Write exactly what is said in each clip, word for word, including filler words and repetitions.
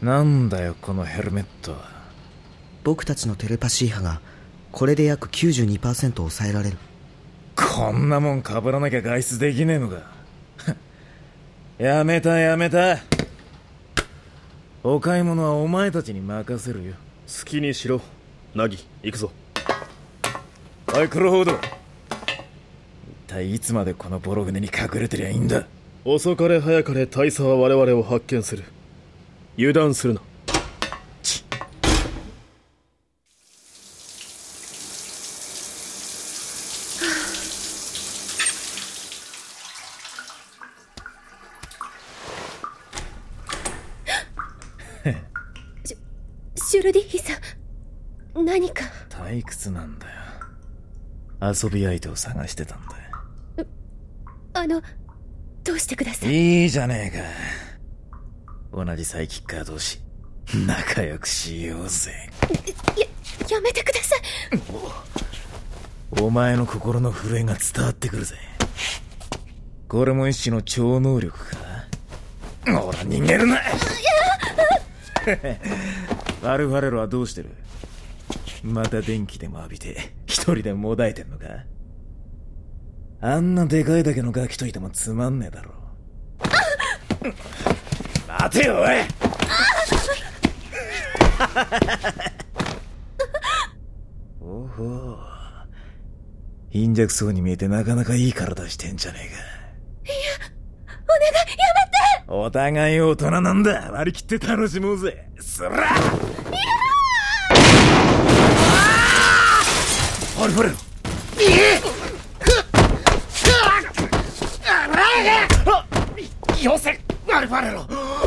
なんだよこのヘルメットは。 僕たちのテレパシー波がこれで約 きゅうじゅうにパーセント 抑えられる。 こんなもん被らなきゃ外出できねえのか。やめたやめた。お買い物はお前たちに任せるよ。 好きにしろ。ナギ、行くぞ。 おいクロフォード、一体いつまでこのボロ船に隠れてりゃいいんだ。 遅かれ早かれ大佐は我々を発見する。油断するな。 シュ、シュルディヒさん、何か。 退屈なんだよ。遊び相手を探してたんだよ。 あの、どうしてください。 いいじゃねえか。同じサイキッカー同士仲良くしようぜ。 や、やめてください。 お前の心の震えが伝わってくるぜ。これも一種の超能力か。ほら逃げるな。アルファレロはどうしてる？また電気でも浴びて一人でもだえてんのか？あんなでかいだけのガキといてもつまんねえだろ。待てよおい。おほ、貧弱そうに見えてなかなかいい体してんじゃねえか。 いや、お願いやめて。 お互い大人なんだ。割り切って楽しもうぜ。そらアルファレロ。よせアルファレロ。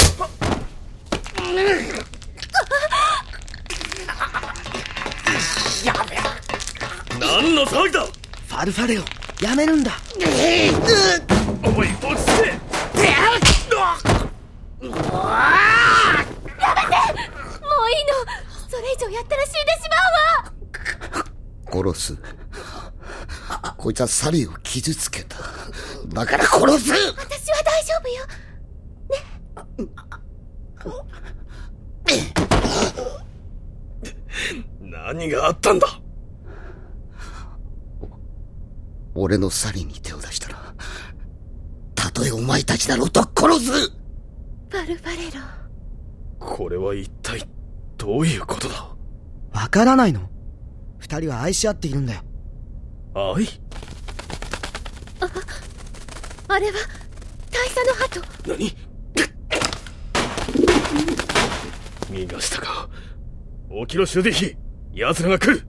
やべえ。 何の騒ぎだ。 ファルファレオ、やめるんだ。 おい、落ち着け。 やめて。もういいの。それ以上やったら死んでしまうわ。 殺す。こいつはサリーを傷つけた。だから殺す。 私は大丈夫よ。 何があったんだ。 俺のサリーに手を出したら、たとえお前たちだろうと殺す。 ファルファレロ。 これは一体どういうことだ。 わからないの？二人は愛し合っているんだよ。 愛？ あ、あれは大佐の鳩。 何？逃がしたか。起きろシュディヒ、奴らが来る。